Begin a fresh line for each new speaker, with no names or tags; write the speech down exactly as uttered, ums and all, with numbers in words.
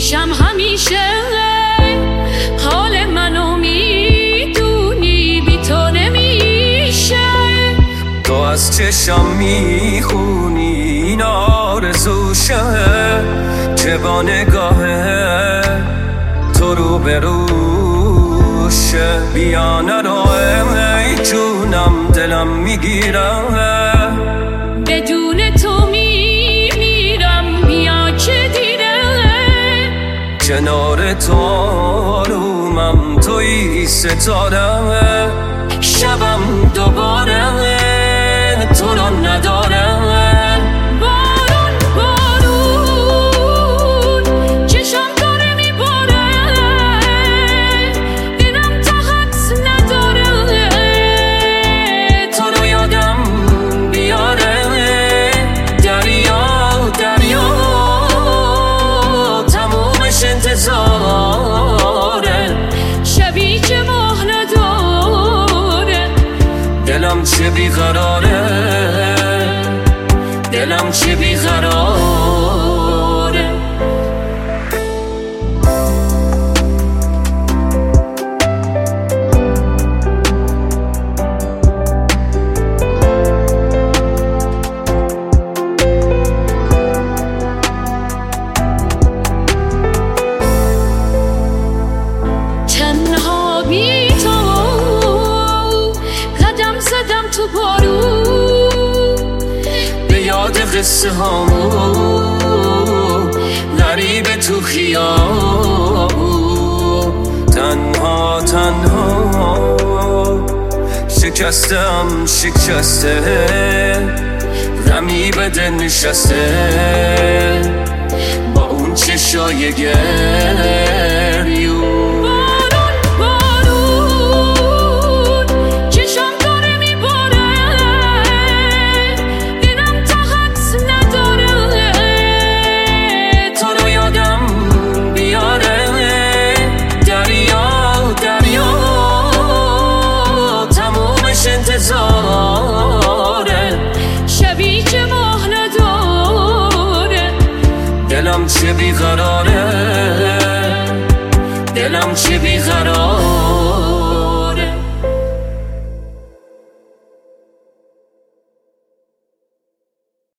پیشم همیشه حال منو میدونی بی تو نمیشه
تو از چشم میخونی این آرزوشه که با نگاه تو رو بروشه بیا نرو ای جونم دلم میگیرم
بدون تو میمیرم بیا که دیره
کنار تو آرومم توی ستاره شبم دوباره تو رو ندارم
بارون بارون چشم داره میباره دلم طاقت نداره
تو رو یادم بیاره دریا دریا تمومش انتظاره
شبی که ماه نداره
دلم چه بیقراره دلم چه بیقراره
تنها بی تو قدم زدم تو بارون
به یاد قصه هامون غریب تو خیابون تنها تنها شکستم شکسته غمی به دل نشسته با اون چشای گریون
شبی که ماه نداره
دلم چه بیقراره دلم چه بیقراره